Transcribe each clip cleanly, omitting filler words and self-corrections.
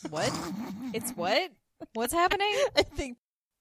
What? It's what? What's happening? I think.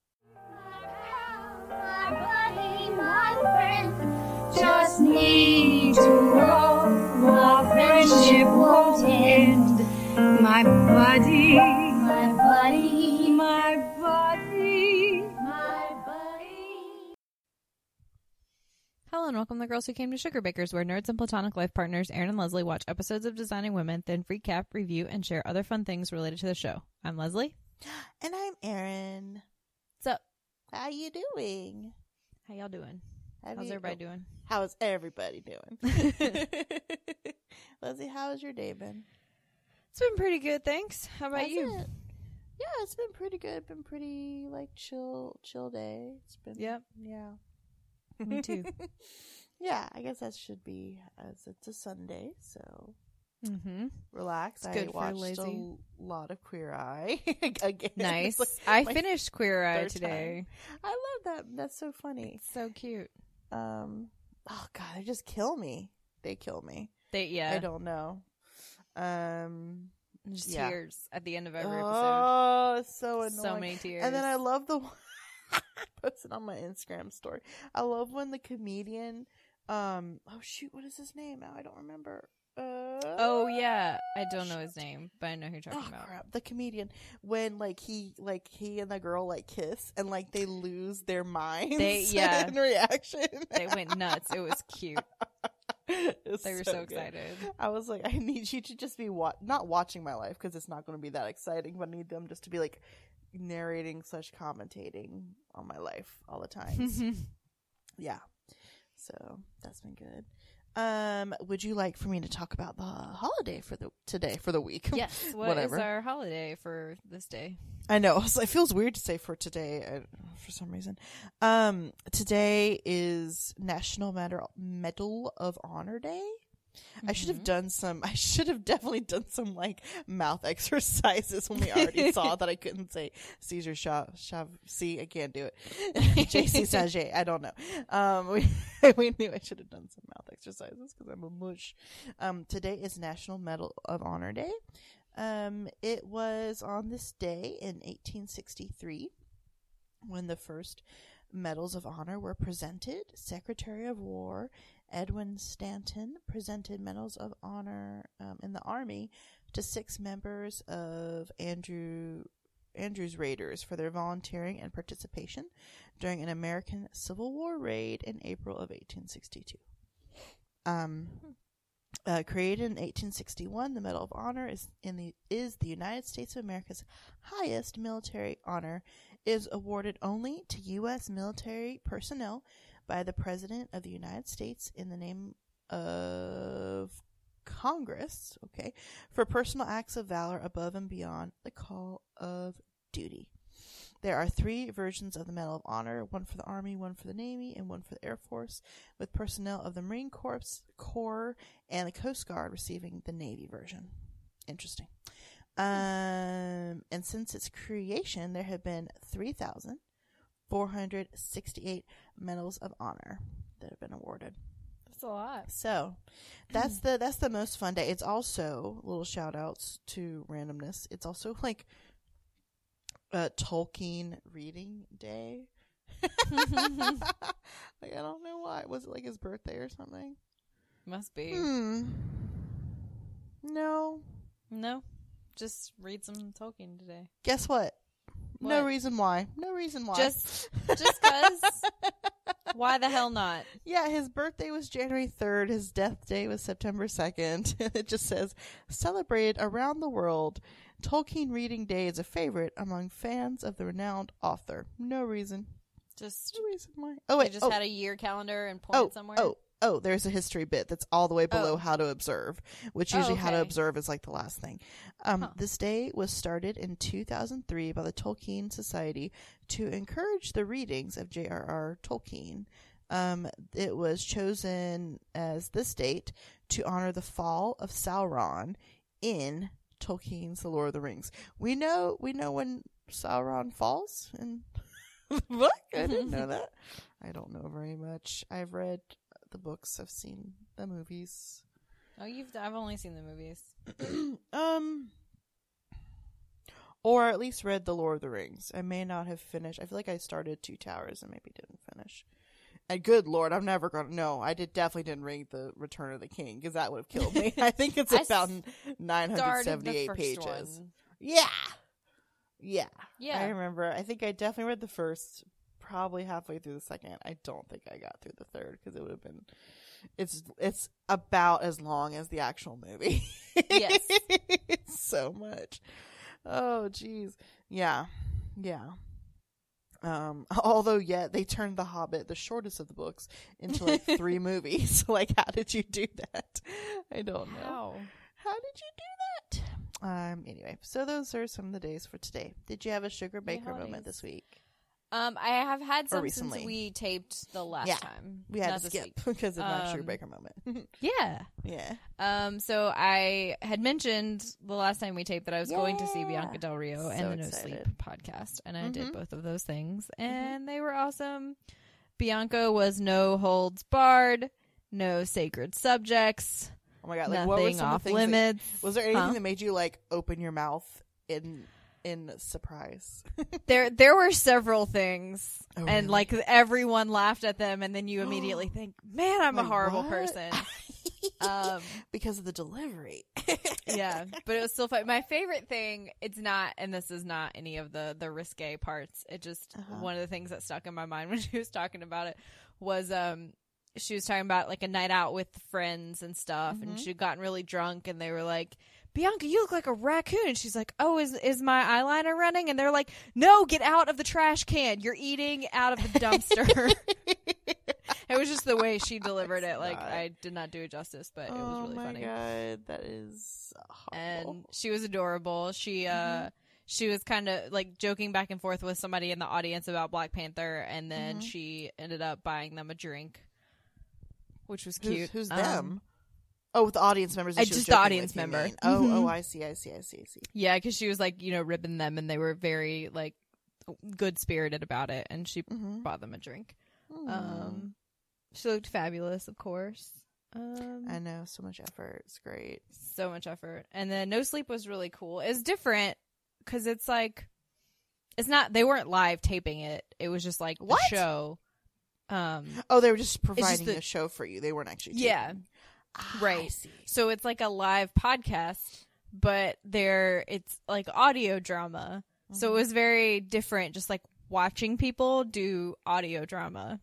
My buddy, my friend, just need to grow. Our friendship won't end. My buddy, my buddy, my buddy, my buddy. Hello and welcome to Girls Who Came to Sugar Bakers, where nerds and platonic life partners Erin and Leslie watch episodes of Designing Women, then recap, review, and share other fun things related to the show. I'm Leslie. And I'm Erin. What's up? How you doing? How y'all doing? How's How's everybody doing? How's everybody doing? Leslie, how has your day been? It's been pretty good, thanks. How about Has you? it? Yeah, it's been pretty good. Been pretty chill day. It's been Yep. Yeah. Me too. Yeah, I guess that should be, as it's a Sunday, so Mm-hmm. relax. It's good I for watched lazy. a lot of Queer Eye again. Nice. It's I my finished Queer Eye third today. I love that. That's so funny. It's so cute. Oh God, they just kill me. They kill me. Yeah. I don't know. Just yeah. tears at the end of every episode. Oh, it's so annoying. So many tears. And then I love the posted on my Instagram story. I love when the comedian, oh shoot, what is his name now? I don't remember. Oh yeah, I don't know his name, but I know who you're talking about. Crap. The comedian, when he and the girl kiss and they lose their minds in reaction. They went nuts. It was cute. They were so good. excited. I was like, I need you to just be not watching my life, because it's not going to be that exciting, but I need them just to be narrating / commentating on my life all the time. Yeah. So that's been good. Would you like for me to talk about the holiday for the week? Yes. What is our holiday for this day? I know. It feels weird to say for today for some reason. Today is National Medal of Honor Day. Mm-hmm. I should have definitely done some mouth exercises when we already saw that I couldn't say Caesar see, I can't do it. JC Sage, I don't know. We knew I should have done some mouth exercises because I'm a mush. Today is National Medal of Honor Day. It was on this day in 1863 when the first Medals of Honor were presented. Secretary of War Edwin Stanton presented Medals of Honor in the Army to 6 members of Andrews Raiders for their volunteering and participation during an American Civil War raid in April of 1862. Created in 1861, the Medal of Honor is the United States of America's highest military honor. It is awarded only to U.S. military personnel by the President of the United States in the name of Congress, for personal acts of valor above and beyond the call of duty. There are 3 versions of the Medal of Honor, one for the Army, one for the Navy, and one for the Air Force, with personnel of the Marine Corps, and the Coast Guard receiving the Navy version. Interesting. And since its creation, there have been 3,468 Medals of Honor that have been awarded. That's a lot. So that's the most fun day. It's also, little shout outs to randomness, it's also Tolkien reading day. I don't know why. Was it his birthday or something? Must be. No. Just read some Tolkien today. Guess what? What? No reason why. Just cause. Why the hell not? Yeah, his birthday was January 3rd. His death day was September 2nd. It just says, celebrated around the world. Tolkien Reading Day is a favorite among fans of the renowned author. No reason. Just no reason why. Oh, wait. They just had a year calendar and pointed somewhere? There's a history bit that's all the way below how to observe, which usually how to observe is the last thing. This day was started in 2003 by the Tolkien Society to encourage the readings of J.R.R. Tolkien. It was chosen as this date to honor the fall of Sauron in Tolkien's The Lord of the Rings. We know when Sauron falls in the book. I didn't know that. I don't know very much. I've read the books. I've seen the movies. Oh, I've only seen the movies. Or at least read The Lord of the Rings. I may not have finished. I feel like I started Two Towers and maybe didn't finish. And good Lord, I'm never going to... No, I definitely didn't read The Return of the King, because that would have killed me. I think it's about 978 pages. One. Yeah. Yeah. I remember. I think I definitely read the first, probably halfway through the second. I don't think I got through the third, because it would have been... It's about as long as the actual movie. Yes. It's so much. Oh, jeez. Yeah. Although, they turned The Hobbit, the shortest of the books, into like 3 movies. Like, how did you do that? I don't know. How did you do that? Anyway, so those are some of the days for today. Did you have a Sugar Baker moment this week? I have had some recently? since we taped the last time. We had Not to this skip week. because of my Sugar Baker moment. Yeah. So I had mentioned the last time we taped that I was going to see Bianca Del Rio and the No Sleep podcast, and I did both of those things, and they were awesome. Bianca was no holds barred, no sacred subjects. Oh my god! Like, nothing what were some off of the things limits. was there anything that made you like open your mouth in surprise? There were several things, Oh, and really? like everyone laughed at them, and then you immediately think, "Man, I'm a Like, horrible what? person." Because of the delivery. Yeah, but it was still fun. My favorite thing, it's not, and this is not any of the risque parts. It just one of the things that stuck in my mind when she was talking about it was she was talking about like a night out with friends and stuff, and she'd gotten really drunk, and they were like, "Bianca, you look like a raccoon." And she's like, "Oh, is my eyeliner running?" And they're like, "No, get out of the trash can. You're eating out of the dumpster." It was just the way she delivered it. Like, I did not do it justice, but it was really funny. Oh my god, that is horrible. And she was adorable. She was kind of like joking back and forth with somebody in the audience about Black Panther, and then she ended up buying them a drink, which was cute. Who's them? Oh, the audience members. That she was just the joking audience with, you member. mean. Oh, I see. Yeah, because she was like, ribbing them, and they were very like good spirited about it, and she bought them a drink. She looked fabulous, of course. I know, so much effort. It's great. So much effort. And then No Sleep was really cool. It's different because it's like, it's not, they weren't live taping it. It was just like a show. Oh, they were just providing the a show for you. They weren't actually taping. Yeah. Right. I see. So it's like a live podcast, but it's like audio drama. So it was very different, just like watching people do audio drama.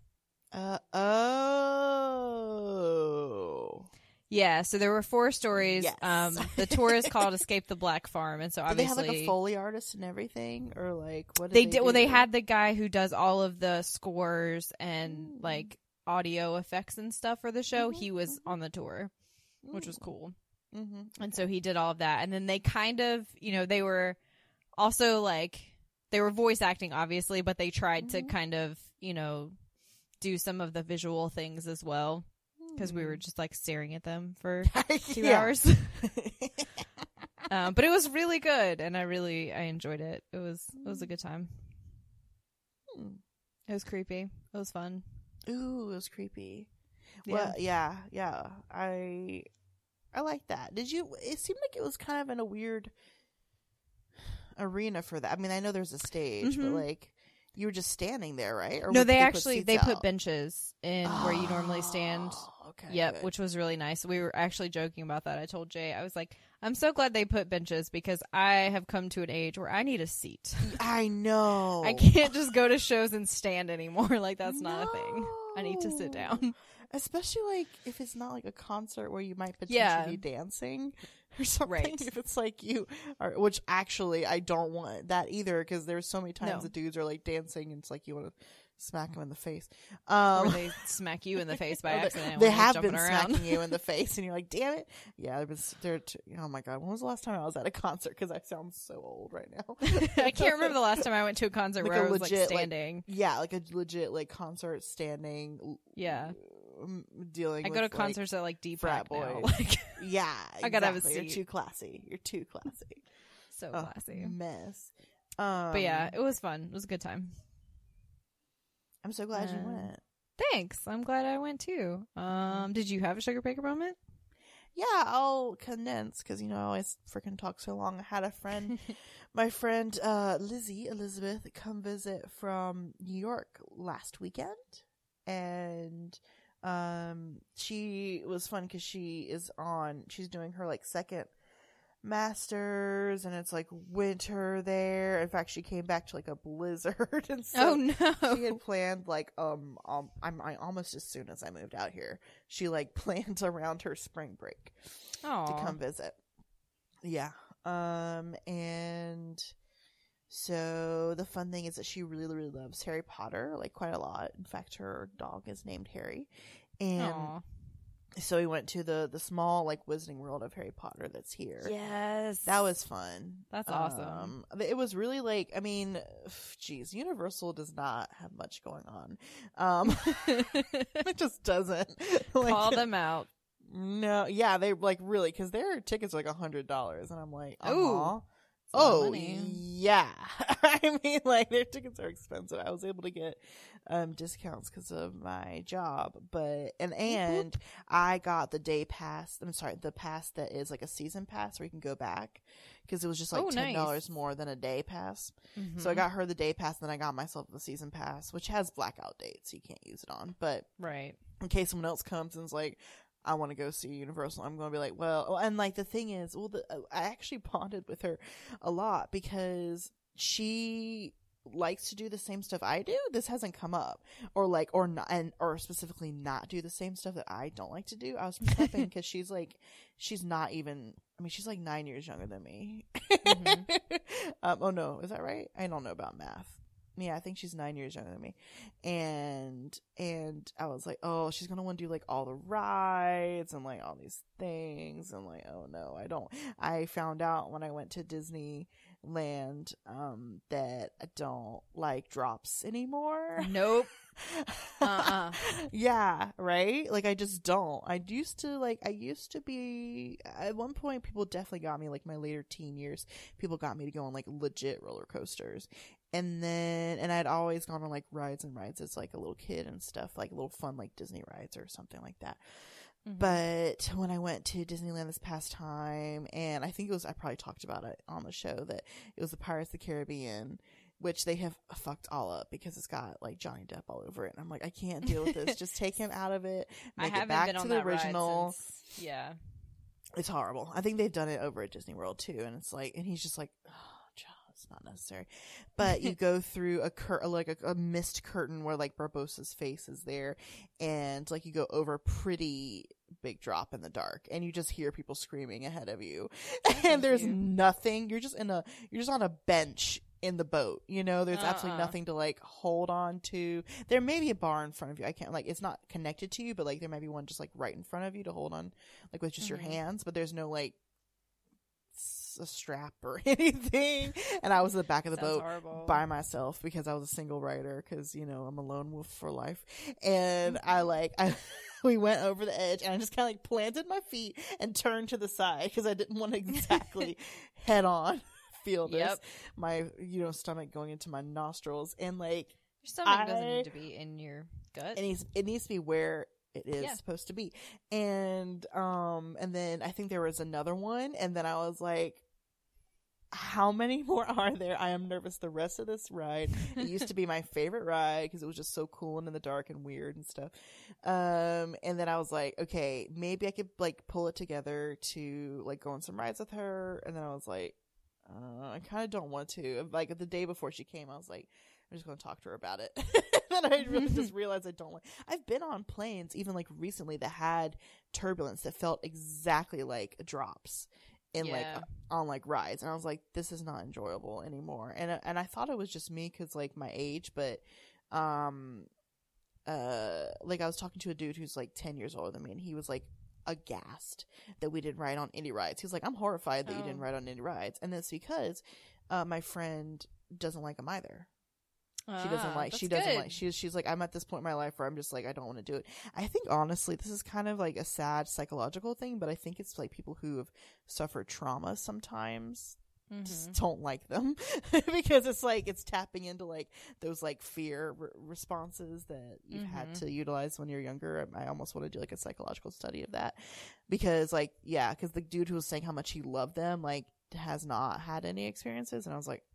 Yeah, so there were 4 stories. Yes. The tour is called Escape the Black Farm, and so Did obviously they have like a Foley artist and everything, or like what did they did. do? Well, they had the guy who does all of the scores and like audio effects and stuff for the show. He was on the tour, which was cool. And so he did all of that, and then they kind of, they were also like they were voice acting, obviously, but they tried to kind of, do some of the visual things as well, because we were just like staring at them for 2 hours. But it was really good, and I enjoyed it. It was a good time. It was creepy. It was fun. Ooh, it was creepy. Yeah. Well, yeah. I like that. It seemed like it was kind of in a weird arena for that. I mean, I know there's a stage, but like you were just standing there, right? Or no, they put put benches in where you normally stand. Okay. Yep, good. which was really nice. We were actually joking about that. I told Jay, I was like, I'm so glad they put benches, because I have come to an age where I need a seat. I know. I can't just go to shows and stand anymore. Like, that's not a thing. I need to sit down. Especially like if it's not like a concert where you might potentially be dancing or something. Right. If it's like you are, which actually I don't want that either, because there's so many times the dudes are like dancing and it's like you want to smack them in the face. Or they smack you in the face by accident. They when have you're been jumping around. smacking you in the face, and you're like, "Damn it!" Yeah, oh my god, when was the last time I was at a concert? Because I sound so old right now. I can't remember the last time I went to a concert where I was like standing. Like a legit like concert standing. Yeah, dealing. I go to concerts that like deep frat now. boys. Like, yeah, I gotta have a seat. You're too classy. So classy. Mess. But yeah, it was fun. It was a good time. I'm so glad you went. Thanks. I'm glad I went too. Did you have a Sugar Baker moment? yeah, I'll condense because, I always freaking talk so long. I had a friend, my friend Elizabeth, come visit from New York last weekend. And she was fun because she's doing her like second master's, and it's like winter there. In fact, she came back to like a blizzard, and so Oh no. she had planned like I almost as soon as I moved out here, she like planned around her spring break to come visit. Yeah. And so the fun thing is that she really, really loves Harry Potter, like quite a lot. In fact, her dog is named Harry. And so we went to the small like Wizarding World of Harry Potter that's here. Yes. That was fun. That's awesome. It was really like, I mean, geez, Universal does not have much going on. It just doesn't. Like, Call them out. No, yeah, they like really, because their tickets are like $100, and I'm like, Ooh. Oh, money. yeah. I mean, like, their tickets are expensive. I was able to get discounts because of my job, and I got the day pass. I'm sorry, the pass that is like a season pass where you can go back, because it was just like $10 nice. more than a day pass. Mm-hmm. So I got her the day pass, and then I got myself the season pass, which has blackout dates, so you can't use it on. But Right. in case someone else comes and is like, I want to go see Universal, I'm going to be like, well, and like the thing is, I actually bonded with her a lot because she likes to do the same stuff I do. This hasn't come up, or specifically not do the same stuff that I don't like to do. I was prepping because she's like 9 years younger than me. Mm-hmm. Oh no, is that right? I don't know about math. Yeah, I think she's 9 years younger than me. And I was like, oh, she's going to want to do like all the rides and like all these things. And like, oh no, I don't. I found out when I went to Disneyland, that I don't like drops anymore. Nope. Yeah, right? Like I just don't. I used to be, at one point people definitely got me, like my later teen years, people got me to go on like legit roller coasters. And I'd always gone on like rides as like a little kid and stuff, like little fun like Disney rides or something like that. Mm-hmm. But when I went to Disneyland this past time, and I think I probably talked about it on the show, that it was the Pirates of the Caribbean, which they have fucked all up because it's got like Johnny Depp all over it. And I'm like, I can't deal with this. Just take him out of it. Make it back to the original. Yeah. It's horrible. I think they've done it over at Disney World too. And it's like, and he's just like, it's not necessary. But you go through a mist curtain where like Barbossa's face is there, and like you go over a pretty big drop in the dark, and you just hear people screaming ahead of you, and there's nothing. You're just on a bench in the boat, there's absolutely nothing to like hold on to. There may be a bar in front of you. I can't, like, it's not connected to you, but like there might be one just like right in front of you to hold on, like with just your hands, but there's no like a strap or anything. And I was at the back of the boat by myself because I was a single rider, because I'm a lone wolf for life. And we went over the edge, and I just kind of like planted my feet and turned to the side because I didn't want to exactly head on feel this, my stomach going into my nostrils, and like your stomach doesn't need to be in your gut. It needs to be where it is supposed to be. And then I think there was another one, and then I was like, how many more are there? I am nervous the rest of this ride. It used to be my favorite ride because it was just so cool and in the dark and weird and stuff. And then I was like, okay, maybe I could like pull it together to like go on some rides with her. And then I was like, I kind of don't want to. Like the day before she came, I was like, I'm just going to talk to her about it. And then I really just realized I don't like. I've been on planes even like recently that had turbulence that felt exactly like drops in like on like rides, and I was like, this is not enjoyable anymore. And I thought it was just me because like my age, but like I was talking to a dude who's like 10 years older than me, and he was like aghast that we didn't ride on any rides. He was like, I'm horrified that you didn't ride on any rides. And that's because my friend doesn't like them either. She's like, I'm at this point in my life where I'm just like, I don't want to do it. I think honestly this is kind of like a sad psychological thing, but I think it's like people who have suffered trauma sometimes just don't like them because it's like it's tapping into like those like fear responses that you've had to utilize when you're younger. I almost want to do like a psychological study of that because like because the dude who was saying how much he loved them like has not had any experiences, and I was like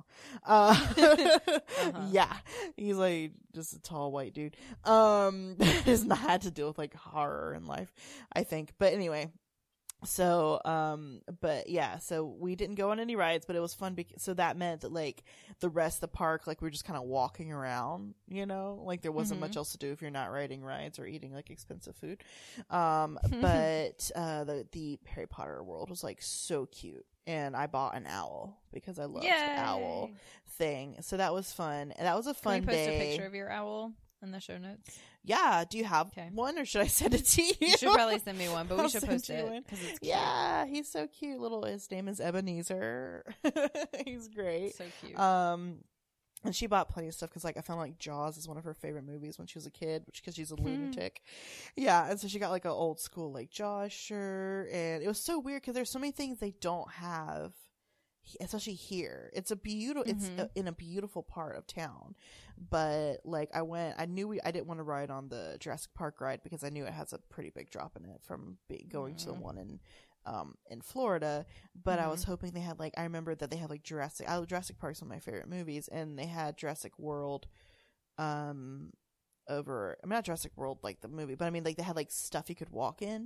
yeah, he's like just a tall white dude has not had to deal with like horror in life, I think. But anyway, so but yeah, so we didn't go on any rides, but it was fun so that meant that like the rest of the park, like we were just kind of walking around, you know, like there wasn't much else to do if you're not riding rides or eating like expensive food. But the Harry Potter world was like so cute, and I bought an owl because I loved the owl thing, so that was fun, and that was a fun Can we post day. a picture of your owl in the show notes? Yeah, do you have one, or should I send it to you? You should probably send me one, but we should post it because it's cute. Yeah, he's so cute. His name is Ebenezer. He's great. So cute. And she bought plenty of stuff because, like, I found like Jaws is one of her favorite movies when she was a kid, because she's a lunatic. Yeah, and so she got like an old school like Jaws shirt, and it was so weird because there's so many things they don't have, especially here. It's a beautiful, it's in a beautiful part of town, but like I didn't want to ride on the Jurassic Park ride because I knew it has a pretty big drop in it from going to the one in Florida, but I was hoping they had like, I remember that they had like Jurassic Park's one of my favorite movies, and they had Jurassic World over, I mean not Jurassic World like the movie, but I mean like they had like stuff you could walk in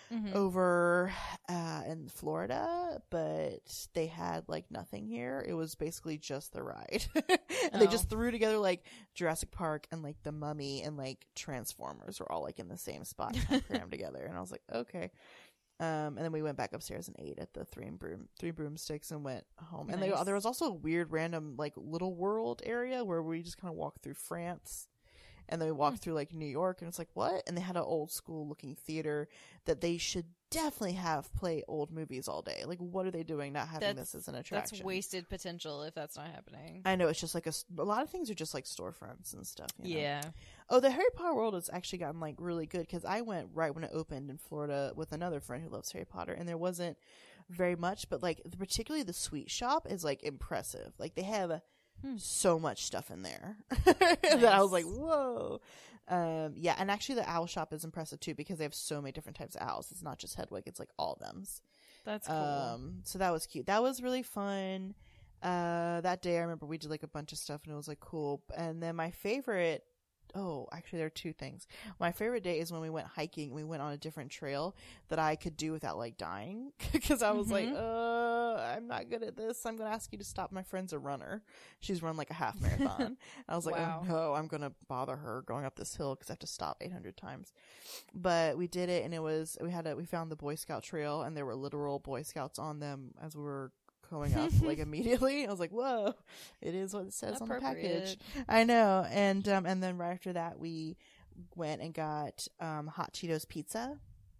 over in Florida, but they had like nothing here. It was basically just the ride. And they just threw together like Jurassic Park and like The Mummy and like Transformers were all like in the same spot and crammed together, and I was like, okay. And then we went back upstairs and ate at the Three Broomsticks and went home. Nice. And there was also a weird random like little world area where we just kind of walked through France, and then we walked through like New York, and it's like, what? And they had an old school looking theater that they should definitely have play old movies all day. Like, what are they doing not having this as an attraction? That's wasted potential if that's not happening. I know, it's just like a lot of things are just like storefronts and stuff. You know? Yeah. Oh, the Harry Potter world has actually gotten like really good, because I went right when it opened in Florida with another friend who loves Harry Potter, and there wasn't very much, but like particularly the sweet shop is like impressive. Like they have so much stuff in there that I was like, whoa. Yeah, and actually the owl shop is impressive too, because they have so many different types of owls. It's not just Hedwig, it's like all of them. That's cool. So that was cute. That was really fun. That day I remember we did like a bunch of stuff, and it was like cool. And then my favorite, actually there are two things. My favorite day is when we went hiking. We went on a different trail that I could do without like dying, because I was like, I'm not good at this. I'm going to ask you to stop. My friend's a runner. She's run like a half marathon. I was like, oh no, I'm going to bother her going up this hill because I have to stop 800 times. But we did it, and we found the Boy Scout trail, and there were literal Boy Scouts on them as we were going up like immediately. I was like, whoa, it is what it says on the package. I know. And then right after that we went and got hot Cheetos pizza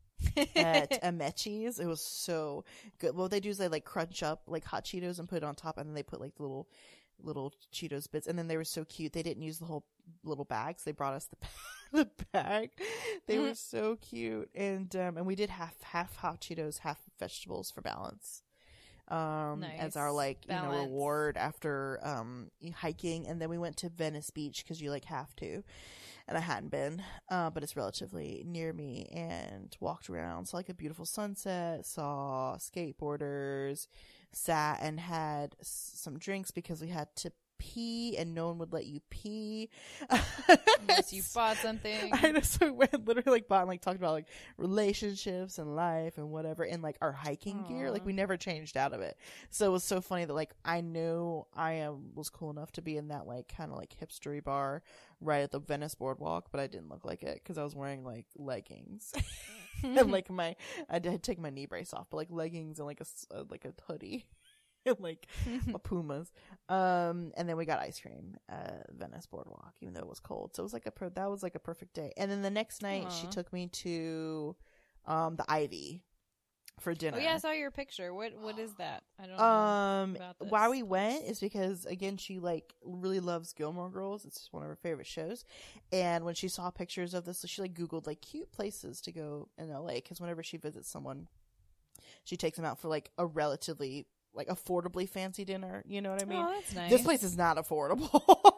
at Amechi's. It was so good. What they do is they like crunch up like hot Cheetos and put it on top, and then they put like the little Cheetos bits, and then they were so cute. They didn't use the whole little bags. They brought us the bag. They were so cute. And we did half hot Cheetos, half vegetables for balance. Nice. As our like balance. reward after hiking. And then we went to Venice Beach because you like have to, and I hadn't been, but it's relatively near me, and walked around, saw like a beautiful sunset, saw skateboarders, sat and had some drinks because we had to pee and no one would let you pee unless you bought something. I know, so we went literally like bought and like talked about like relationships and life and whatever in like our hiking gear. Like we never changed out of it, so it was so funny that like I knew I was cool enough to be in that like kind of like hipstery bar right at the Venice boardwalk, but I didn't look like it because I was wearing like leggings and like I did take my knee brace off, but like leggings and like a hoodie and like my Pumas. And then we got ice cream at Venice boardwalk, even though it was cold. So it was like that was like a perfect day. And then the next night she took me to the Ivy for dinner. Oh yeah, I saw your picture. What is that? I don't know about this. Why we went is because again she like really loves Gilmore Girls. It's one of her favorite shows. And when she saw pictures of this, she like Googled like cute places to go in LA, because whenever she visits someone, she takes them out for like a relatively like affordably fancy dinner. You know what I mean? Oh, that's nice. This place is not affordable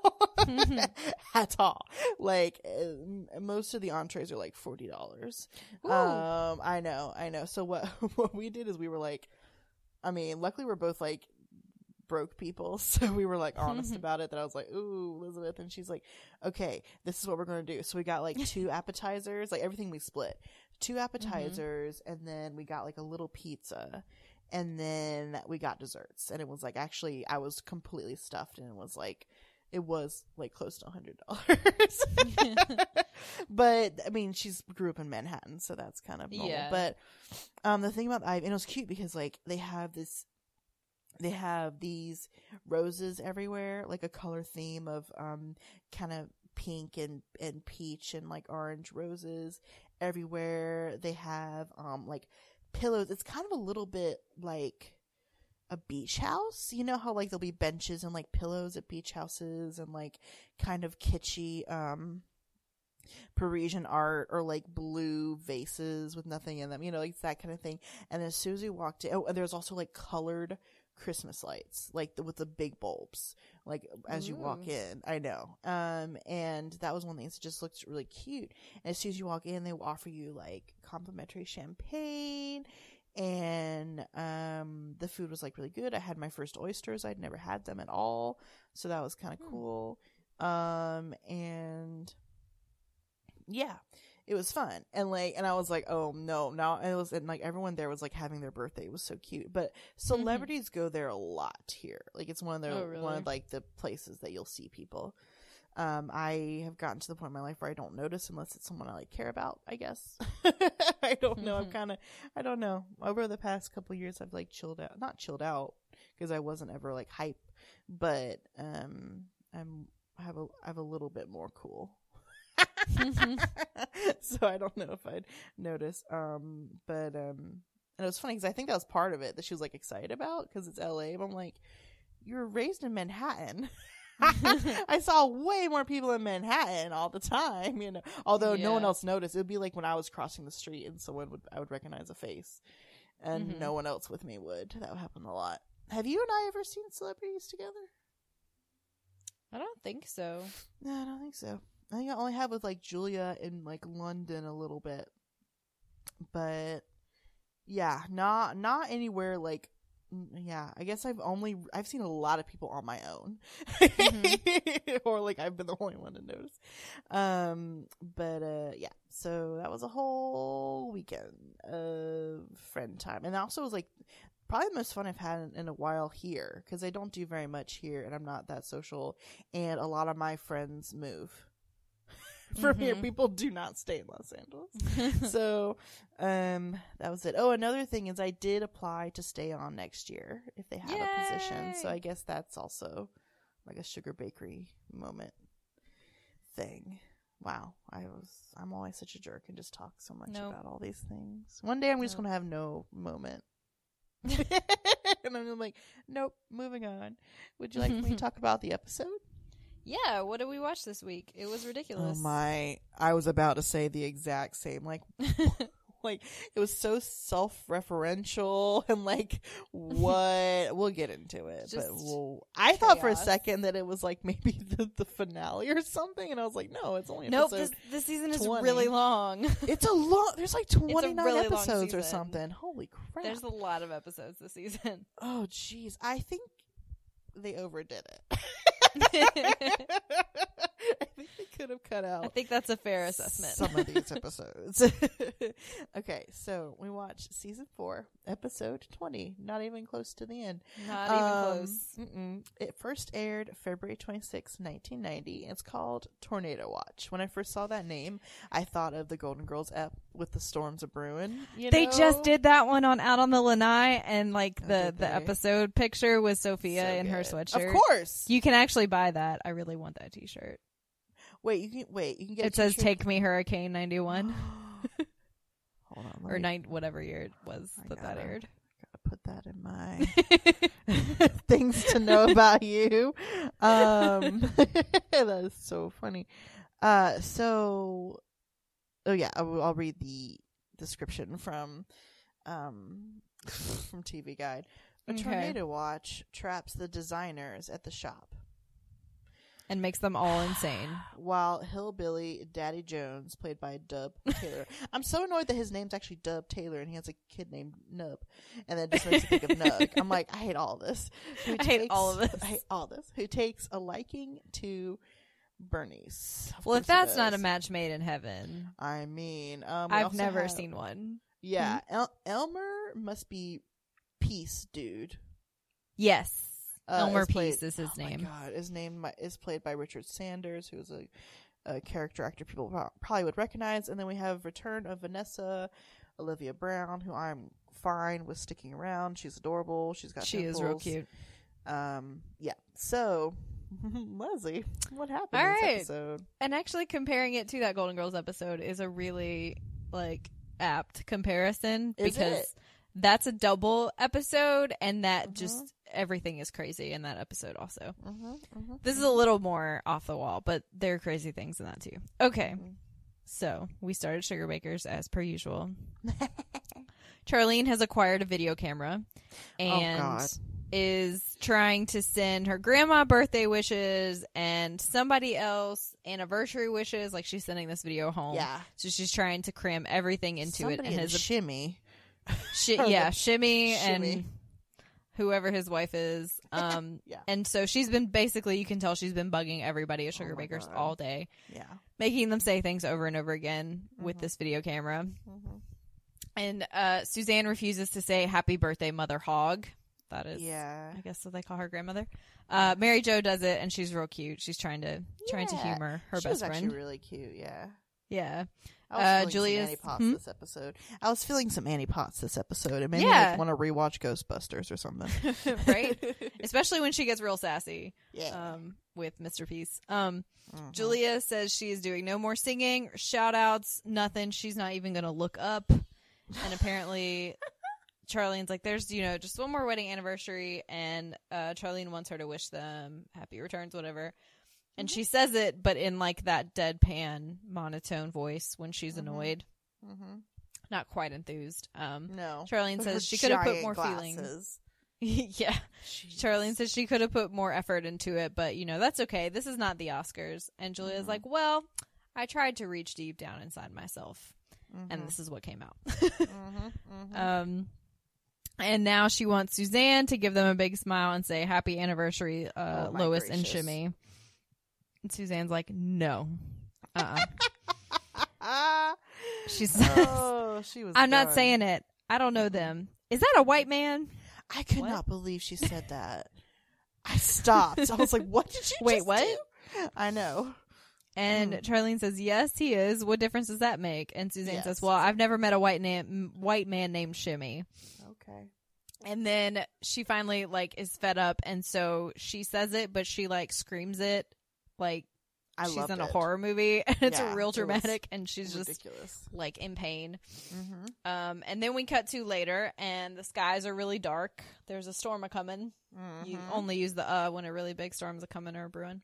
at all. Like most of the entrees are like $40. I know. So what we did is we were like, I mean, luckily we're both like broke people, so we were like honest about it, that I was like, ooh, Elizabeth, and she's like, okay, this is what we're gonna do. So we got like 2 appetizers, like everything we split, 2 appetizers, and then we got like a little pizza, and then we got desserts, and it was like, actually I was completely stuffed, and it was like close to $100. But I mean, she's grew up in Manhattan, so that's kind of normal. Yeah. But the thing about and it was cute because like they have these roses everywhere, like a color theme of kind of pink and peach and like orange roses everywhere. They have like pillows. It's kind of a little bit like a beach house. You know how like there'll be benches and like pillows at beach houses, and like kind of kitschy Parisian art, or like blue vases with nothing in them, you know, like that kind of thing. And then as soon as we walked in, and there's also like colored Christmas lights, like with the big bulbs, like as you walk in. I know. And that was one thing that just looked really cute. And as soon as you walk in, they will offer you like complimentary champagne, and the food was like really good. I had my first oysters. I'd never had them at all, so that was kind of cool. And yeah, it was fun. And I was like, oh no, now it was, and like everyone there was like having their birthday. It was so cute. But celebrities go there a lot here. Like it's one of their one of like the places that you'll see people. I have gotten to the point in my life where I don't notice unless it's someone I like care about, I guess. I don't know. I don't know. Over the past couple of years, I've like not chilled out because I wasn't ever like hype, but I have a little bit more cool. So I don't know if I'd notice. And it was funny because I think that was part of it that she was like excited about because it's LA. But I'm like, you were raised in Manhattan. I saw way more people in Manhattan all the time, you know. Although no one else noticed. It would be like when I was crossing the street and I would recognize a face, and no one else with me would. That would happen a lot. Have you and I ever seen celebrities together? I don't think so. No, I don't think so. I think I only have with like Julia in like London a little bit, but yeah, not anywhere like. Yeah, I guess I've seen a lot of people on my own, or like I've been the only one to notice. But yeah, so that was a whole weekend of friend time, and also was like probably the most fun I've had in a while here because I don't do very much here, and I'm not that social, and a lot of my friends move. From here, people do not stay in Los Angeles. So, that was it. Oh, another thing is I did apply to stay on next year if they have a position. So I guess that's also like a sugar bakery moment thing. Wow. I'm always such a jerk and just talk so much about all these things. One day I'm just going to have no moment. And I'm like, nope, moving on. Would you like me to talk about the episode? Yeah, what did we watch this week? It was ridiculous. Oh my, I was about to say the exact same. Like, like it was so self-referential and like what, we'll get into it. But I thought for a second that it was like maybe the finale or something. And I was like, no, it's only episode this season is 20. really long. It's a long, there's like 29 really episodes or something. Holy crap. There's a lot of episodes this season. Oh, jeez. I think they overdid it. I think they could have cut out. I think that's a fair assessment. Some of these episodes. Okay, so we watched season 4, episode 20. Not even close to the end. Not even close. It first aired February 26, 1990. It's called Tornado Watch. When I first saw that name, I thought of the Golden Girls ep with the storms of Bruin. They just did that one on Out on the Lanai, and like the episode picture was Sophia in her sweatshirt. Of course, you can actually buy that. I really want that T-shirt. You can get. It says "Take Me Hurricane 91." Hold on, or whatever year it was that aired. Gotta put that in my things to know about you. That is so funny. So, oh yeah, I'll read the description from TV Guide. A Okay. tornado watch traps the designers at the shop, And makes them all insane. while Hillbilly Daddy Jones, played by Dub Taylor. I'm so annoyed that his name's actually Dub Taylor and he has a kid named Nub. And that just makes me think of Nug. I'm like, I hate all this. I hate all of this. I hate all this. Who takes a liking to Bernice. Of Well, if course he that's not a does. match made in heaven, I mean, we I've also never have- seen one. Yeah, Elmer must be Peace, dude. Yes. Elmer is played- Peace is his name. My God, his name is played by Richard Sanders, who is a character actor people probably would recognize. And then we have return of Vanessa Olivia Brown, who I'm fine with sticking around. She's adorable. She's got She is real dimples. cute. Yeah. So, Leslie, what happened All in this right. episode? And actually comparing it to that Golden Girls episode is a really, apt comparison Is because it? that's a double episode and that just everything is crazy in that episode also. This is a little more off the wall, but there are crazy things in that too. Okay. So we started Sugar Bakers as per usual. Charlene has acquired a video camera and God. is trying to send her grandma birthday wishes and somebody else anniversary wishes. Like she's sending this video home. Yeah. So she's trying to cram everything into Somebody it. And in Shimmy. Shimmy Shimmy. and whoever his wife is. Yeah. And so she's been basically, you can tell she's been bugging everybody at Sugar my Bakers God. all day, Yeah. making them say things over and over again with this video camera. And Suzanne refuses to say happy birthday, Mother Hog. That is, Yeah. I guess what they call her grandmother. Mary Jo does it, and she's real cute. She's trying to Yeah. humor her She best was actually friend. really cute, yeah. Yeah. I was feeling Julia's- some Annie Potts this episode. I was feeling some Annie Potts this episode. It made me Yeah. want to rewatch Ghostbusters or something. Right? Especially when she gets real sassy. Yeah. With Mr. Peace. Julia says she is doing no more singing, shout outs, nothing. She's not even going to look up. And apparently, Charlene's like, there's, just one more wedding anniversary. And Charlene wants her to wish them happy returns, whatever. And she says it, but in that deadpan monotone voice when she's annoyed. Not quite enthused. No. Charlene With her says she could have put giant more glasses. feelings. Yeah. Charlene says she could have put more effort into it, but that's okay. This is not the Oscars. And Julia's like, well, I tried to reach deep down inside myself, and this is what came out. And now she wants Suzanne to give them a big smile and say happy anniversary, Oh, my Lois and gracious. Shimmy. And Suzanne's like, no. She says, Oh, she was I'm not done. saying it. I don't know them. Is that a white man? I could What? not believe she said that. I stopped. I was like, what did you Wait, just what? do? I know. And Charlene says, yes, he is. What difference does that make? And Suzanne Yes. says, well, I've never met a white man named Shimmy. Okay. And then she finally is fed up. And so she says it, but she screams it like I she's loved in a it. horror movie. And it's Yeah, real it was dramatic. And she's just ridiculous. in pain. And then we cut to later and the skies are really dark. There's a storm a coming. You only use the when a really big storm's a coming or a brewing.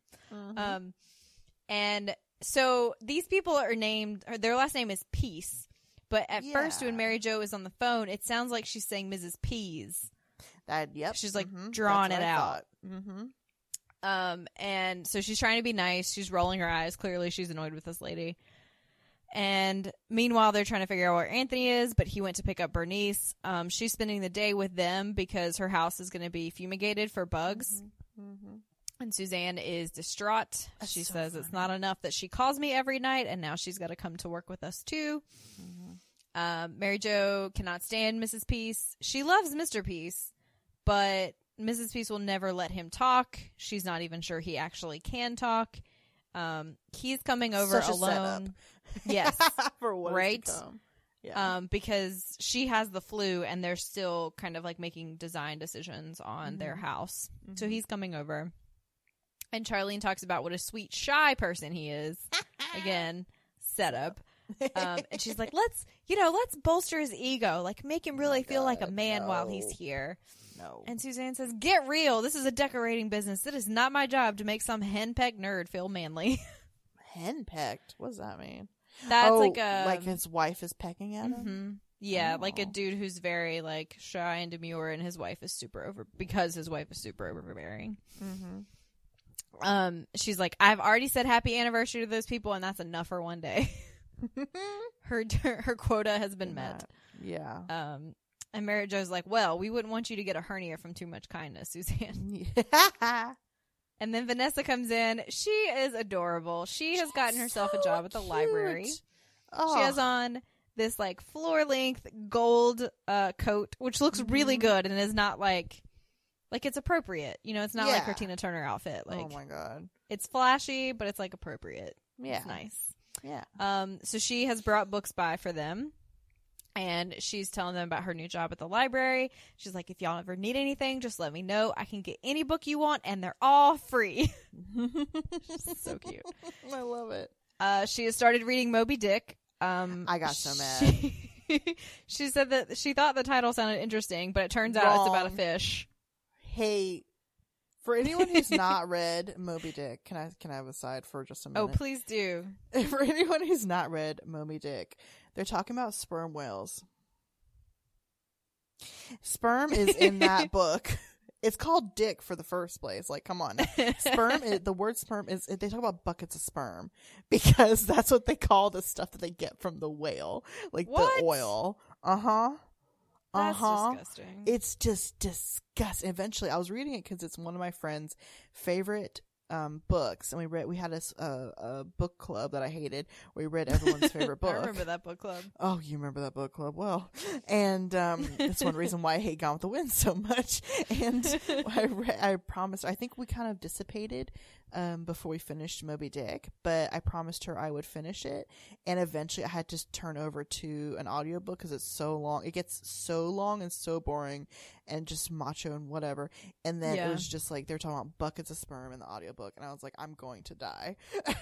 And so these people are named, or their last name is Peace. But at first, when Yeah. Mary Jo is on the phone, it sounds like she's saying Mrs. Pease. Yep. She's, drawing That's it what I out. thought. And so she's trying to be nice. She's rolling her eyes. Clearly, she's annoyed with this lady. And meanwhile, they're trying to figure out where Anthony is, but he went to pick up Bernice. She's spending the day with them because her house is going to be fumigated for bugs. And Suzanne is distraught. She so says it's not enough that she calls me every night, and now she's got to come to work with us too. Mary Jo cannot stand Mrs. Peace. She loves Mr. Peace, but Mrs. Peace will never let him talk. She's not even sure he actually can talk. He's coming over Such a setup. alone. Yes. For what is to Right? come. Yeah. Because she has the flu and they're still kind of making design decisions on their house. So he's coming over. And Charlene talks about what a sweet, shy person he is. Again, setup. And she's like, let's bolster his ego. Make him really feel like a man while he's here. No. And Suzanne says, get real. This is a decorating business. It is not my job to make some henpecked nerd feel manly. Henpecked? What does that mean? That's oh, like a... like his wife is pecking at him? Yeah, like a dude who's very like shy and demure, and his wife is super overbearing. She's like, I've already said happy anniversary to those people, and that's enough for one day. Her quota has been met. Yeah. And Mary Jo's like, well, we wouldn't want you to get a hernia from too much kindness, Suzanne. And then Vanessa comes in. She is adorable. She's gotten herself a job at the library. Oh. She has on this like floor length gold coat, which looks really good and is not like it's appropriate. You know, it's not like her Tina Turner outfit. Like, oh my God. It's flashy, but it's like appropriate. Yeah. It's nice. Yeah. So she has brought books by for them. And she's telling them about her new job at the library. She's like, if y'all ever need anything, just let me know. I can get any book you want, and they're all free. So cute. I love it. She has started reading Moby Dick. I got so mad. She said that she thought the title sounded interesting, but it turns out it's about a fish. Hey, for anyone who's not read Moby Dick, can I have a side for just a minute? Oh, please do. For anyone who's not read Moby Dick, they're talking about sperm whales. Sperm is in that book. It's called dick for the first place. Like, come on. The word sperm is, they talk about buckets of sperm because that's what they call the stuff that they get from the whale. Like the oil. That's disgusting. It's just disgusting. Eventually, I was reading it because it's one of my friend's favorite books, and we had a book club that I hated. We read everyone's favorite book. I remember that book club. Oh, you remember that book club? Well, and that's one reason why I hate Gone with the Wind so much. And I promised. I think we kind of dissipated before we finished Moby Dick, but I promised her I would finish it, and eventually I had to turn over to an audiobook because it's so long. It gets so long and so boring and just macho and whatever. And then it was just like they're talking about buckets of sperm in the audiobook, and I was like, I'm going to die.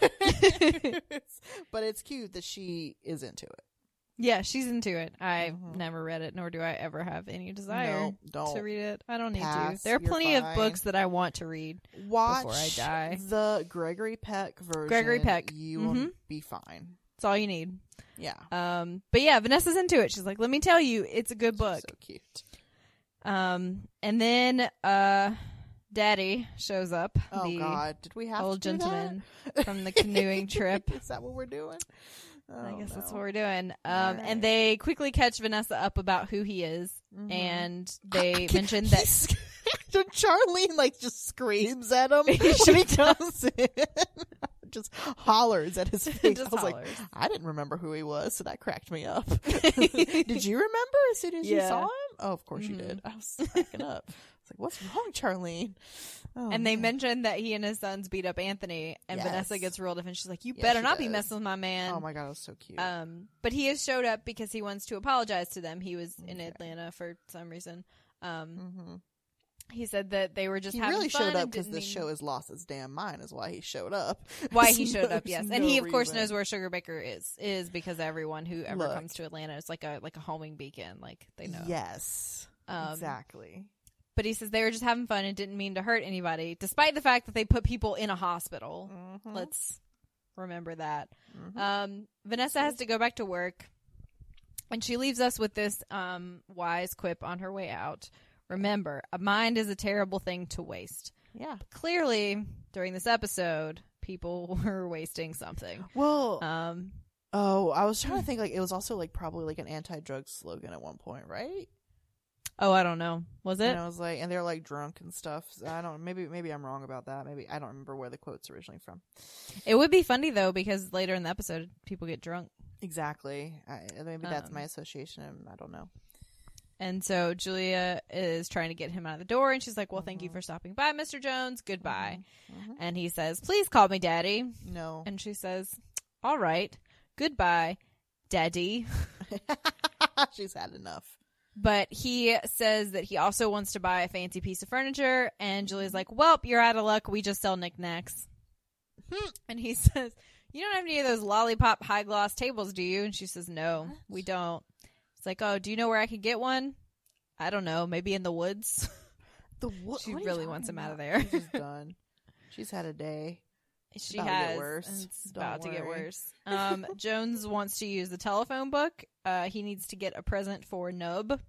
But it's cute that she is into it. Yeah, she's into it. I've never read it, nor do I ever have any desire to read it. I don't need to. There are plenty of books that I want to read before I die. The Gregory Peck version. Gregory Peck. You will be fine. That's all you need. Yeah. But yeah, Vanessa's into it. She's like, let me tell you, it's a good book. So cute. And then Daddy shows up. Oh God, did we have old to do gentleman that? From the canoeing trip? Is that what we're doing? Oh, I guess that's what we're doing. Right. And they quickly catch Vanessa up about who he is, and they mention that Charlene like just screams at him when he comes in. Just hollers at his face. I was like, I didn't remember who he was, so that cracked me up. Did you remember as soon as you saw him? Oh, of course you did. I was cracking up. I was like, what's wrong, Charlene? Oh, and they mentioned that he and his sons beat up Anthony, and Vanessa gets real defensive. She's like, you better not be messing with my man. Oh my God, it was so cute. But he has showed up because he wants to apologize to them. He was in Atlanta for some reason. He said that they were just having fun. He really showed up because the show has lost its damn mind is why he showed up. Why he showed up, yes. And he, of course, knows where Sugar Baker is because everyone who ever comes to Atlanta is like a homing beacon. Like, they know. Yes. Exactly. But he says they were just having fun and didn't mean to hurt anybody, despite the fact that they put people in a hospital. Let's remember that. Vanessa has to go back to work, and she leaves us with this wise quip on her way out. Remember, a mind is a terrible thing to waste. Yeah. Clearly, during this episode, people were wasting something. Well, I was trying to think, like, it was also, like, probably, like, an anti-drug slogan at one point, right? Oh, I don't know. Was it? And I was like, and they're, like, drunk and stuff. So I don't, maybe I'm wrong about that. Maybe, I don't remember where the quote's originally from. It would be funny, though, because later in the episode, people get drunk. Exactly. Maybe that's my association. I don't know. And so Julia is trying to get him out of the door, and she's like, well, thank you for stopping by, Mr. Jones. Goodbye. And he says, please call me Daddy. No. And she says, all right. Goodbye, Daddy. She's had enough. But he says that he also wants to buy a fancy piece of furniture, and Julia's like, welp, you're out of luck. We just sell knickknacks. And he says, you don't have any of those lollipop high-gloss tables, do you? And she says, no, we don't. It's like, oh, do you know where I could get one? I don't know. Maybe in the woods. The woods? She really wants him out of there. She's done. She's had a day. She about to has. get worse. And it's Don't about to get worry. worse. Jones wants to use the telephone book. He needs to get a present for Nub.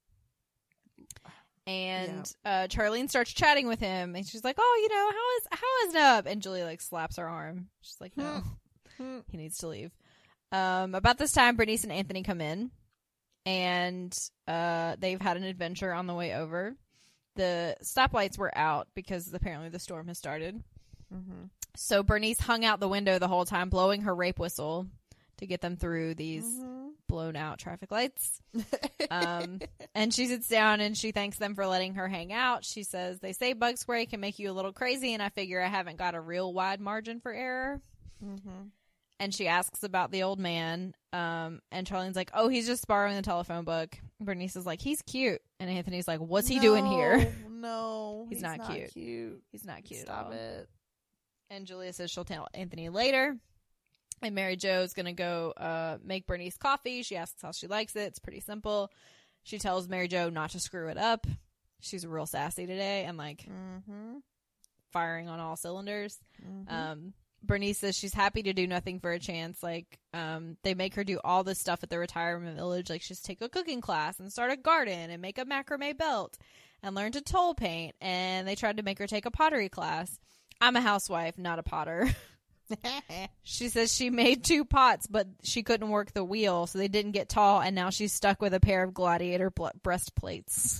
And Charlene starts chatting with him, and she's like, "Oh, how is Nub?" And Julia like slaps her arm. She's like, "No, he needs to leave." About this time, Bernice and Anthony come in, and they've had an adventure on the way over. The stoplights were out because apparently the storm has started. Mm-hmm. So Bernice hung out the window the whole time, blowing her rape whistle to get them through these blown out traffic lights. And she sits down and she thanks them for letting her hang out. She says, "They say bug spray can make you a little crazy, and I figure I haven't got a real wide margin for error." Mm-hmm. And she asks about the old man. And Charlene's like, "Oh, he's just borrowing the telephone book." Bernice is like, "He's cute." And Anthony's like, "What's he doing here?" No, He's not cute. cute. He's not cute Stop at all. it. And Julia says she'll tell Anthony later. And Mary Jo's going to go make Bernice coffee. She asks how she likes it. It's pretty simple. She tells Mary Jo not to screw it up. She's real sassy today and like firing on all cylinders. Bernice says she's happy to do nothing for a chance. Like, they make her do all this stuff at the retirement village. Like, she's take a cooking class and start a garden and make a macrame belt and learn to toll paint. And they tried to make her take a pottery class. I'm a housewife, not a potter. She says she made 2 pots, but she couldn't work the wheel, so they didn't get tall, and now she's stuck with a pair of gladiator breastplates.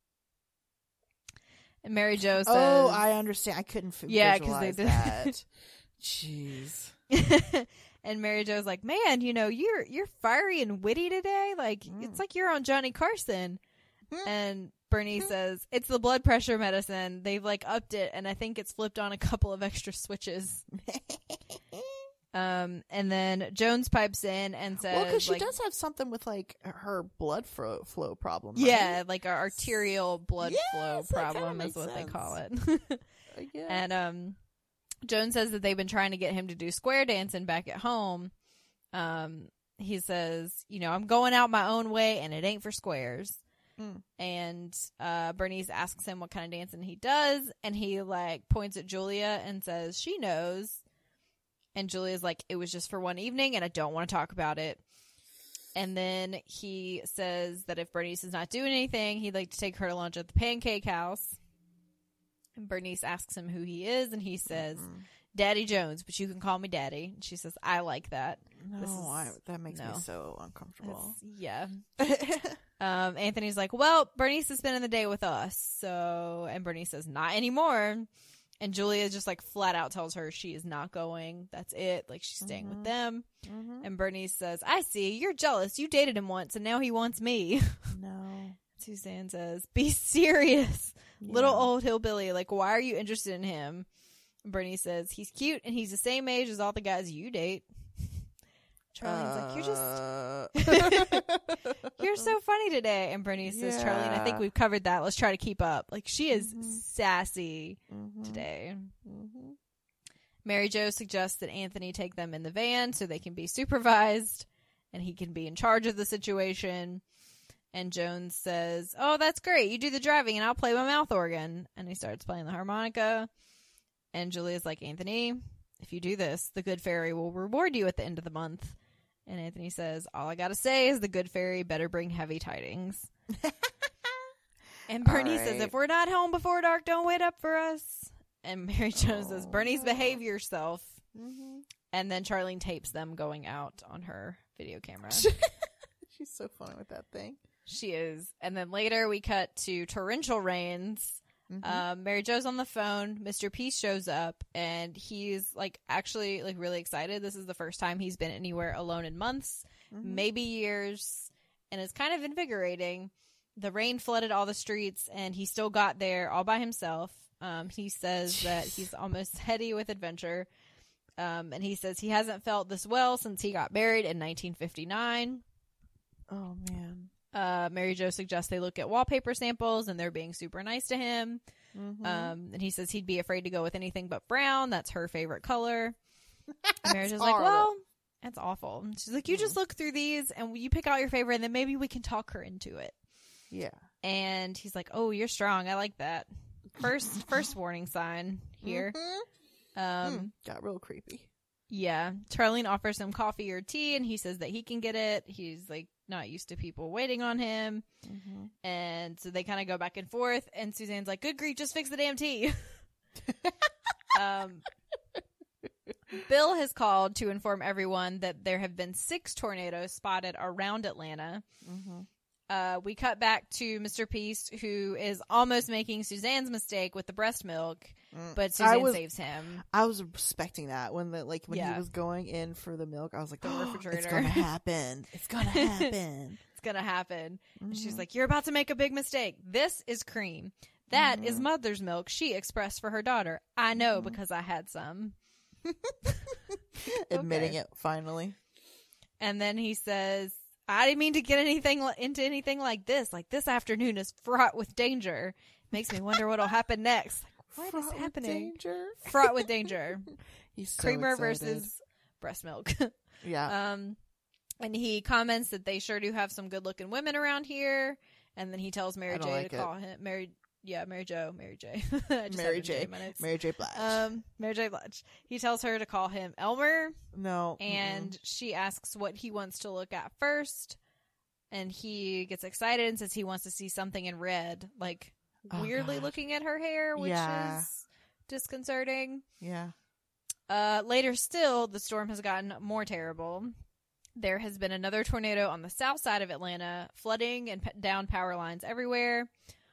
And Mary Jo says... Oh, I understand. I couldn't visualize they did. that. Jeez. And Mary Jo's like, "Man, you're fiery and witty today. Like, it's like you're on Johnny Carson." And Bernice says, "It's the blood pressure medicine. They've like upped it, and I think it's flipped on a couple of extra switches." And then Jones pipes in and says, "Well, because she like, does have something with like her blood flow problem. Right? Yeah, like our arterial blood flow Yes, that problem kinda is what makes they call sense. it." Yeah. And Jones says that they've been trying to get him to do square dancing back at home. He says, "I'm going out my own way, and it ain't for squares." And Bernice asks him what kind of dancing he does, and he like points at Julia and says she knows. And Julia's like, "It was just for one evening, and I don't want to talk about it." And then he says that if Bernice is not doing anything, he'd like to take her to lunch at the Pancake House. And Bernice asks him who he is, and he says, "Daddy Jones, but you can call me Daddy." And she says, "I like that." No, that makes me so uncomfortable. Yeah. Anthony's like, "Well, Bernice is spending the day with us." So, and Bernice says, "Not anymore." And Julia just like flat out tells her she is not going. That's it. Like, she's staying with them. And Bernice says, "I see. You're jealous. You dated him once, and now he wants me." No. Suzanne says, "Be serious. Little old hillbilly. Like, why are you interested in him?" Bernice says, "He's cute, and he's the same age as all the guys you date." Charlene's like, "You're so funny today." And Bernice says, "Charlene, I think we've covered that. Let's try to keep up." Like, she is sassy today. Mary Jo suggests that Anthony take them in the van so they can be supervised and he can be in charge of the situation. And Jones says, "Oh, that's great. You do the driving and I'll play my mouth organ." And he starts playing the harmonica. And Julia's like, "Anthony, if you do this, the good fairy will reward you at the end of the month." And Anthony says, "All I gotta say is the good fairy better bring heavy tidings." And Bernice says, "If we're not home before dark, don't wait up for us." And Mary Jo says, "Bernice, behave yourself." And then Charlene tapes them going out on her video camera. She's so funny with that thing. She is. And then later we cut to torrential rains. Mary Jo's on the phone. Mr. Peace shows up, and he's like actually like really excited. This is the first time he's been anywhere alone in months, maybe years, and it's kind of invigorating. The rain flooded all the streets, and he still got there all by himself. He says that he's almost heady with adventure, and he says he hasn't felt this well since he got married in 1959. Oh man. Mary Jo suggests they look at wallpaper samples, and they're being super nice to him. And he says he'd be afraid to go with anything but brown. That's her favorite color. And Mary Jo's like, "Well, that's awful." And she's like, "You just look through these and you pick out your favorite, and then maybe we can talk her into it." Yeah. And he's like, "Oh, you're strong. I like that." First warning sign here. Got real creepy. Yeah. Charlene offers him coffee or tea, and he says that he can get it. He's like not used to people waiting on him. And so they kind of go back and forth, and Suzanne's like, good grief, just fix the damn tea. Bill has called to inform everyone that there have been 6 tornadoes spotted around Atlanta. We cut back to Mr. Peace, who is almost making Suzanne's mistake with the breast milk, but Suzanne saves him. I was expecting that when he was going in for the milk. I was like, The refrigerator. It's gonna happen. It's gonna happen. It's gonna happen. And she's like, you're about to make a big mistake. This is cream. That is mother's milk she expressed for her daughter. I know because I had some. Admitting it finally. And then he says, I didn't mean to get into anything like this. Like, this afternoon is fraught with danger. Makes me wonder what'll happen next. Like, what is happening? Fraught with danger. He's so Creamer excited. versus breast milk. Yeah. And he comments that they sure do have some good looking women around here. And then he tells Mary J to call him Mary J. Mary J. Mary J. Blige. He tells her to call him Elmer. No. And she asks what he wants to look at first. And he gets excited and says he wants to see something in red, like weirdly looking at her hair, which is disconcerting. Yeah. Later still, the storm has gotten more terrible. There has been another tornado on the south side of Atlanta, flooding and down power lines everywhere.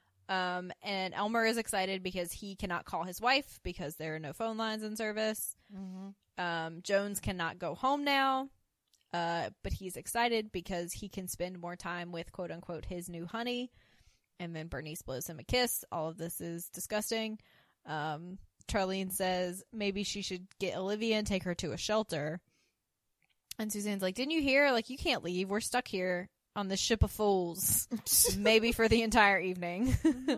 And Elmer is excited because he cannot call his wife because there are no phone lines in service. Jones cannot go home now, but he's excited because he can spend more time with quote unquote his new honey. And then Bernice blows him a kiss. All of this is disgusting. Charlene says maybe she should get Olivia and take her to a shelter. And Suzanne's like, didn't you hear? Like, you can't leave. We're stuck here on the ship of fools, maybe for the entire evening.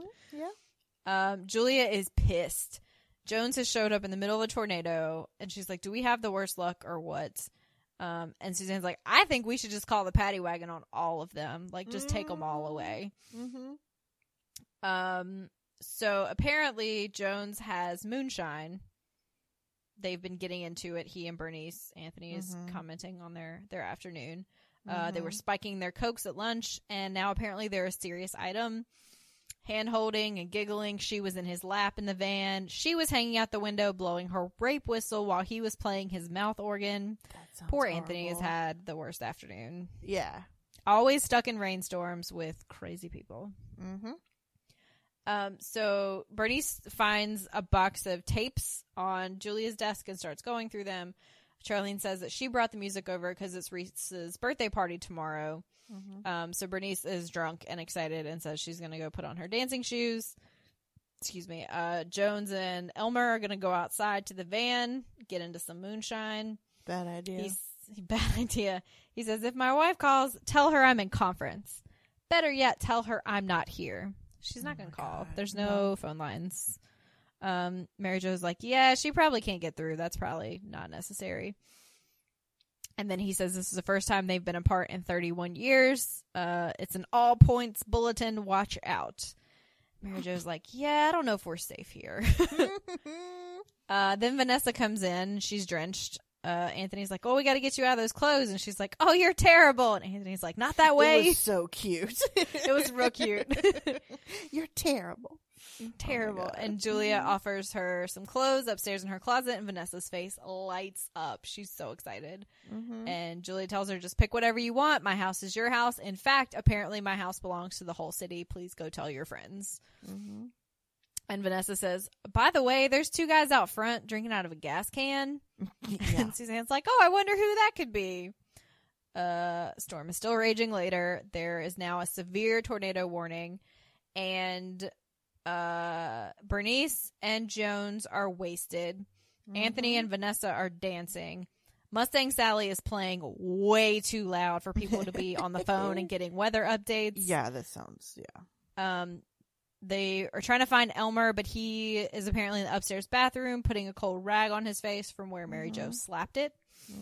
Yeah. Julia is pissed. Jones has showed up in the middle of a tornado, and she's like, do we have the worst luck or what? And Suzanne's like, I think we should just call the paddy wagon on all of them. Like, just take them all away. So apparently Jones has moonshine. They've been getting into it. He and Bernice. Anthony is commenting on their afternoon. They were spiking their Cokes at lunch, and now apparently they're a serious item. Hand-holding and giggling. She was in his lap in the van. She was hanging out the window blowing her rape whistle while he was playing his mouth organ. Poor horrible. Anthony has had the worst afternoon. Yeah. Always stuck in rainstorms with crazy people. So Bernice finds a box of tapes on Julia's desk and starts going through them. Charlene says that she brought the music over because it's Reese's birthday party tomorrow. So Bernice is drunk and excited and says she's going to go put on her dancing shoes. Excuse me. Jones and Elmer are going to go outside to the van, get into some moonshine. Bad idea. Bad idea. He says, if my wife calls, tell her I'm in conference. Better yet, tell her I'm not here. She's not going to call. God. There's no phone lines. Mary Jo's like, yeah, she probably can't get through. That's probably not necessary. And then he says this is the first time they've been apart in 31 years. It's an all points bulletin. Watch out. Mary Jo's like, yeah, I don't know if we're safe here. Then Vanessa comes in. She's drenched. Anthony's like, oh, we got to get you out of those clothes. And she's like, oh, you're terrible. And Anthony's like, not that way. It was so cute. It was real cute. You're terrible. Terrible. Oh, and Julia offers her some clothes upstairs in her closet, and Vanessa's face lights up. She's so excited. And Julia tells her, just pick whatever you want. My house is your house. In fact, apparently my house belongs to the whole city. Please go tell your friends. And Vanessa says, by the way, there's 2 guys out front drinking out of a gas can. And Suzanne's like, oh, I wonder who that could be. Storm is still raging later. There is now a severe tornado warning. And Bernice and Jones are wasted. Anthony and Vanessa are dancing. Mustang Sally is playing way too loud for people to be on the phone and getting weather updates. Yeah, that sounds, They are trying to find Elmer, but he is apparently in the upstairs bathroom putting a cold rag on his face from where Mary Jo slapped it.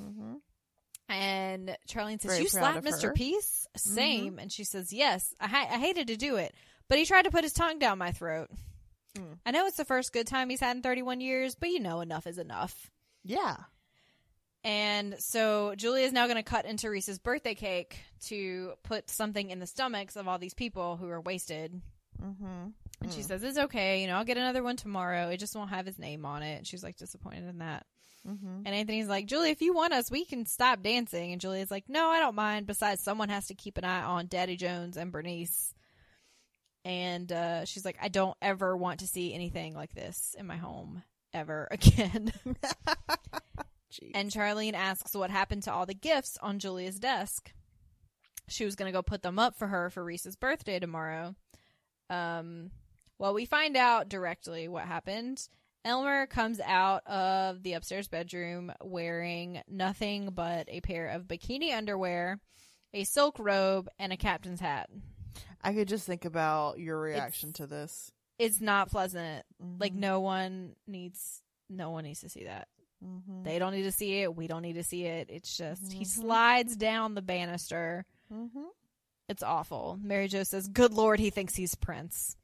And Charlene says, you slapped Mr. Peace? Same. And she says, yes, I hated to do it, but he tried to put his tongue down my throat. I know it's the first good time he's had in 31 years, but enough is enough. Yeah. And so Julia is now going to cut into Reese's birthday cake to put something in the stomachs of all these people who are wasted. Mm-hmm. And she says, it's okay. I'll get another one tomorrow. It just won't have his name on it. And she's like disappointed in that. Mm-hmm. And Anthony's like, Julia, if you want us, we can stop dancing. And Julia's like, no, I don't mind. Besides, someone has to keep an eye on Daddy Jones and Bernice. And she's like, I don't ever want to see anything like this in my home ever again. And Charlene asks what happened to all the gifts on Julia's desk. She was going to go put them up for her for Reese's birthday tomorrow. Well, we find out directly what happened. Elmer comes out of the upstairs bedroom wearing nothing but a pair of bikini underwear, a silk robe, and a captain's hat. I could just think about your reaction to this. It's not pleasant. Mm-hmm. Like, no one needs to see that. Mm-hmm. They don't need to see it. We don't need to see it. It's just, he slides down the banister. Mm-hmm. It's awful. Mary Jo says, good Lord, he thinks he's Prince.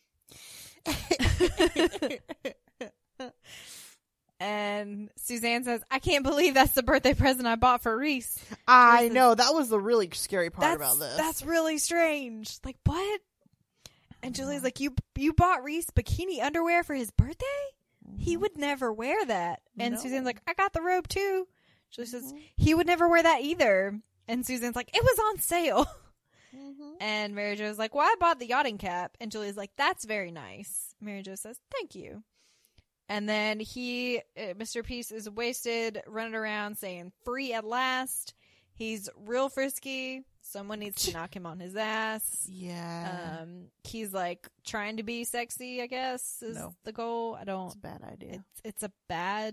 And Suzanne says, I can't believe that's the birthday present I bought for Reese. I know. That was the really scary part about this. That's really strange. Like, what? And Julie's like, you bought Reese bikini underwear for his birthday? He would never wear that. And Suzanne's like, I got the robe too. Julie says, he would never wear that either. And Suzanne's like, it was on sale. And Mary Jo's like, well, I bought the yachting cap. And Julie's like, that's very nice. Mary Jo says, thank you. And then Mr. Peace is wasted, running around saying, free at last. He's real frisky. Someone needs to knock him on his ass. Yeah. He's like trying to be sexy, I guess, is the goal. It's a bad idea. It's a bad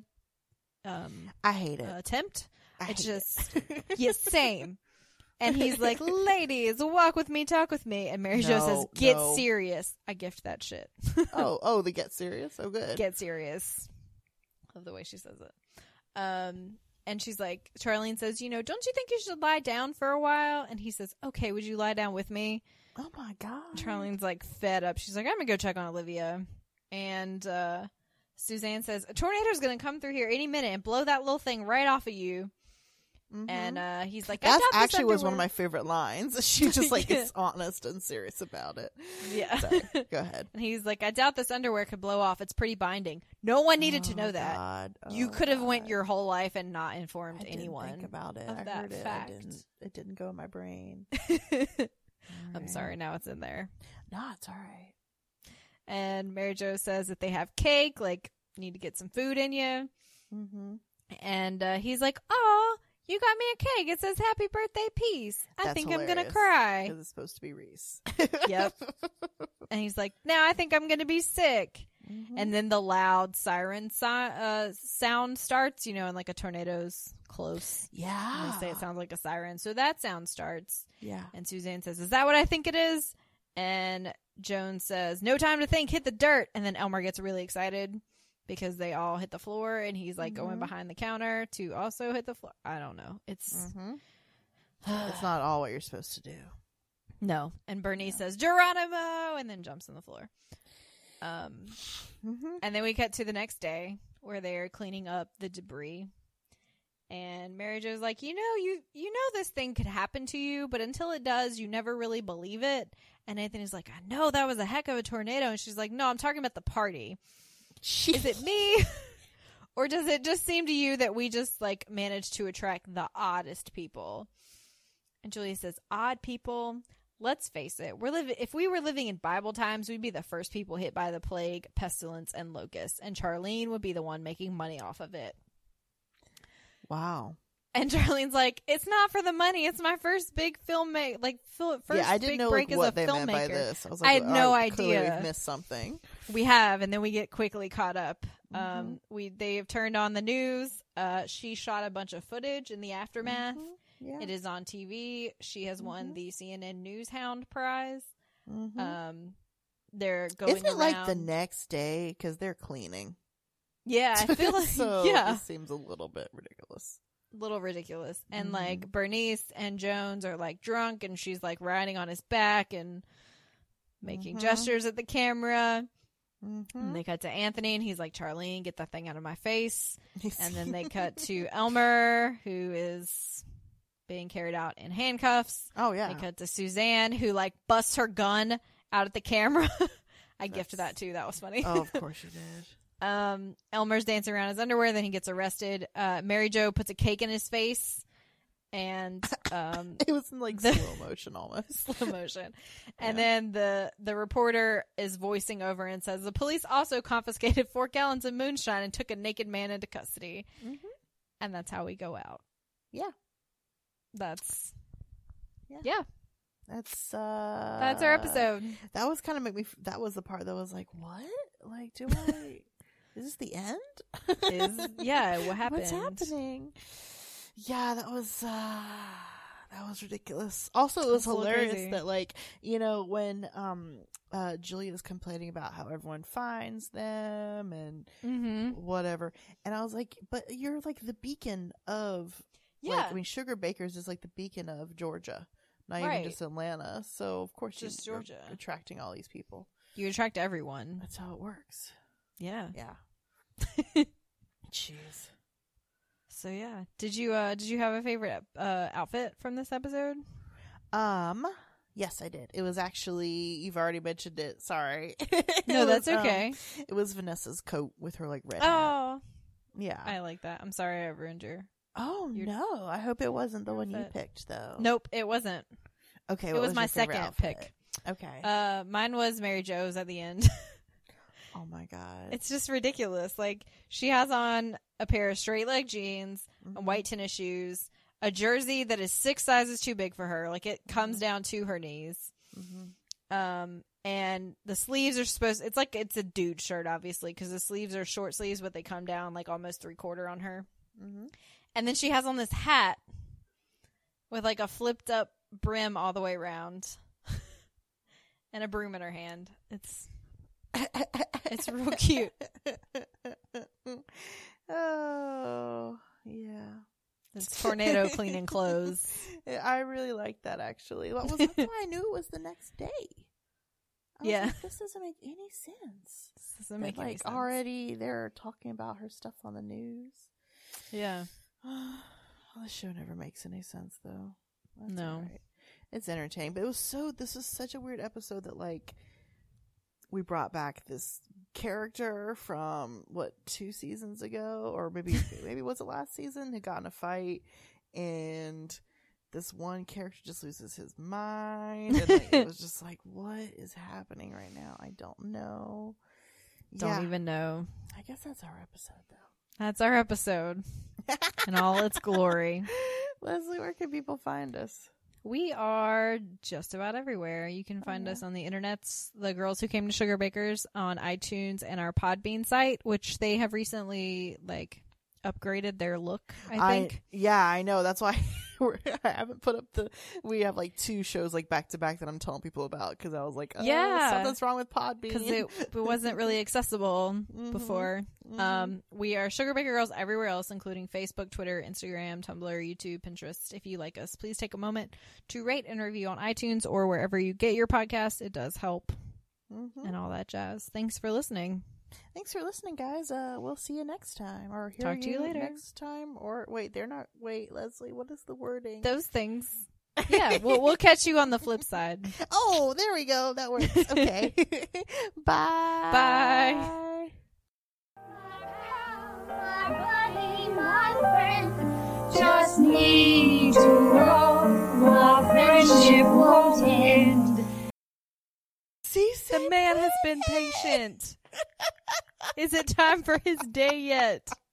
I hate it. Attempt. It's just yeah, same. And he's like, ladies, walk with me, talk with me. And Mary Jo says, get serious. I gift that shit. The get serious? Oh, good. Get serious. Love the way she says it. And she's like, Charlene says, don't you think you should lie down for a while? And he says, okay, would you lie down with me? Oh, my God. Charlene's like fed up. She's like, I'm going to go check on Olivia. And Suzanne says, a tornado's going to come through here any minute and blow that little thing right off of you. Mm-hmm. And he's like, that actually was one of my favorite lines. She just like is honest and serious about it. Yeah. Sorry. Go ahead. And he's like, I doubt this underwear could blow off. It's pretty binding. No one needed to know that. God. You could have went your whole life and not informed anyone. Think about it. I heard fact. It didn't go in my brain. I'm sorry. Now it's in there. No, it's all right. And Mary Jo says that they have cake. Like, you need to get some food in you. Mm-hmm. And he's like, oh, you got me a cake. It says happy birthday, Peace. I think I'm going to cry. Because it's supposed to be Reese. Yep. And he's like, now I think I'm going to be sick. Mm-hmm. And then the loud siren sound starts, and like a tornado's close. Yeah. They say it sounds like a siren. So that sound starts. Yeah. And Suzanne says, is that what I think it is? And Joan says, no time to think, hit the dirt. And then Elmer gets really excited because they all hit the floor, and he's like going behind the counter to also hit the floor. I don't know. It's it's not all what you're supposed to do. No. And Bernice says, Geronimo, and then jumps on the floor. And then we cut to the next day where they're cleaning up the debris. And Mary Jo's like, you know this thing could happen to you, but until it does, you never really believe it. And Anthony's like, I know that was a heck of a tornado. And she's like, no, I'm talking about the party. Is it me? Or does it just seem to you that we just like managed to attract the oddest people? And Julia says, odd people? Let's face it. If we were living in Bible times, we'd be the first people hit by the plague, pestilence, and locusts. And Charlene would be the one making money off of it. Wow. And Charlene's like, it's not for the money. It's my first big filmmaker, I didn't know break what as a they filmmaker. meant by this. I was like, I had no idea. We've missed something. We have, and then we get quickly caught up. They have turned on the news. She shot a bunch of footage in the aftermath. Yeah. It is on TV. She has won the CNN News Hound Prize. They're going Isn't it around. like the next day? Because they're cleaning. Yeah, I feel like this seems a little bit ridiculous. Little ridiculous. And like Bernice and Jones are like drunk, and she's like riding on his back and making gestures at the camera. And they cut to Anthony, and he's like, Charlene, get that thing out of my face. And then they cut to Elmer, who is being carried out in handcuffs. Oh, yeah. They cut to Suzanne, who like busts her gun out at the camera. I gifted that too. That was funny. Oh, of course you did. Elmer's dancing around his underwear, then he gets arrested. Mary Jo puts a cake in his face, and it was in like slow motion almost. Slow motion. And then the reporter is voicing over and says, the police also confiscated 4 gallons of moonshine and took a naked man into custody. And that's how we go out. Yeah. That's That's our episode. That was kind of make me. That was the part that was like, what? Like, do I? Is this the end? What happened? What's happening? Yeah, that was ridiculous. Also, it was hilarious that, like, you know, when Julia's complaining about how everyone finds them and whatever, and I was like, but you're like the beacon of, like, I mean, Sugar Baker's is like the beacon of Georgia, not even just Atlanta. So of course, just you're Georgia attracting all these people. You attract everyone. That's how it works. Yeah. Jeez. So yeah, did you have a favorite outfit from this episode? Yes, I did. It was actually, you've already mentioned it. Sorry. No, that's okay. It was Vanessa's coat with her like red hat. Yeah. I like that. I'm sorry I ruined your. Oh no! I hope it wasn't the one you picked though. Nope, it wasn't. Okay, it was my second pick. Okay. Mine was Mary Jo's at the end. Oh my god. It's just ridiculous. Like, she has on a pair of straight leg jeans, white tennis shoes, a jersey that is 6 sizes too big for her. Like, it comes down to her knees. And the sleeves are it's a dude shirt, obviously, because the sleeves are short sleeves, but they come down like almost 3/4 on her. And then she has on this hat with like a flipped up brim all the way around and a broom in her hand. It's real cute. Oh, yeah. It's tornado cleaning clothes. I really like that, actually. That's why I knew it was the next day. I was like, this doesn't make any sense. This doesn't make any sense. Already they're talking about her stuff on the news. Yeah. Well, the show never makes any sense, though. That's no. All right. It's entertaining, but this was such a weird episode that, like, we brought back this character from 2 seasons ago, or maybe was it last season, who got in a fight, and this one character just loses his mind, and like, it was just like, what is happening right now? I don't know. Don't even know. I guess that's our episode, though. That's our episode in all its glory. Leslie, where can people find us? We are just about everywhere. You can find us on the internets, The Girls Who Came to Sugar Bakers, on iTunes, and our Podbean site, which they have recently upgraded their look, I think. I know. That's why I haven't put up we have 2 shows back to back that I'm telling people about, because I was like, something's wrong with Podbean. Because it wasn't really accessible before. We are Sugar Baker Girls everywhere else, including Facebook, Twitter, Instagram, Tumblr, YouTube, Pinterest. If you like us, please take a moment to rate and review on iTunes or wherever you get your podcast. It does help. And all that jazz. Thanks for listening. Thanks for listening, guys. We'll see you next time, or talk to you later next time. Or wait, Leslie, what is the wording? Those things. Yeah, we'll catch you on the flip side. Oh, there we go. That works. Okay. Bye. Bye. My buddy, my friend, just need to grow. Our friendship won't end. See, the man has been patient. Is it time for his day yet?